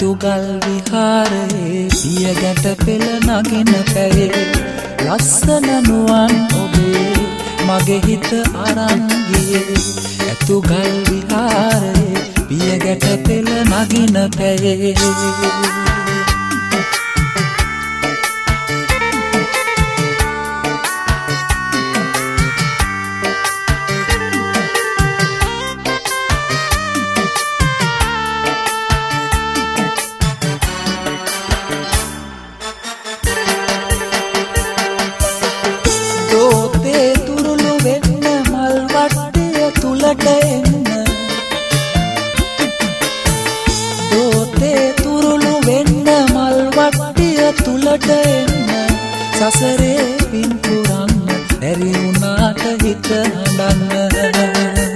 ඇතුගල් විහාරයේ පියගැට පෙළ නගින පැයේ ලස්සන නුවන් ඔබේ මගේ හිත අරන් ගියේ ඇතුගල් විහාරයේ පියගැට පෙළ නගින පැයේ දෝතේ තුරුළු වෙන්න මල් වට්ටිය තුලට එන්න දෝතේ තුරුළු වෙන්න මල් වට්ටිය තුලට එන්න සසරේ පින් පුරන්න බැරි වුණාට හිත හඬන්න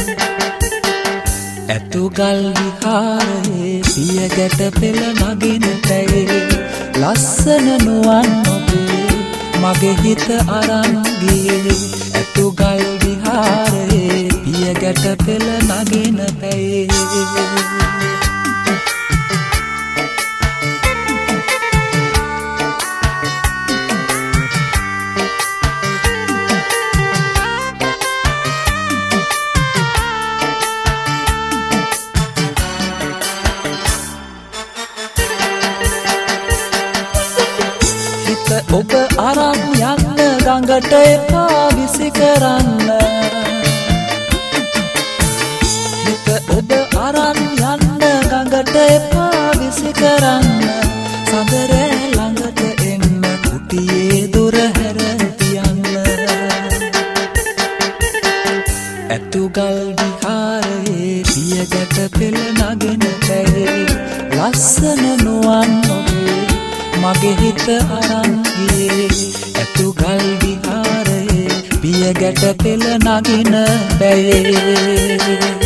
ඇතුගල් විහාරයේ පියගැට පෙළ නගින පැයේ ලස්සන නුවන් ඔබේ මගේ හිත අරන් ගියේ ඇතුගල් විහාරයේ පියගැට පෙළ නගින පැයේ ඔබ අරන් යන්න ගඟට එපා විසි කරන්න හිත ඔබ අරන් යන්න ගඟට එපා විසි කරන්න සඳරෑ ළඟට එන්න කුටියේ දොර හැර තියන්න ඇතුගල් විහාරයේ පියගැට පෙළ නගින පැයේ ලස්සන නුවන් ඔබේ මගේ හිත අරන් ගියේ ඇතුගල් විහාරයේ පියගැට පෙළ නගින පැයේ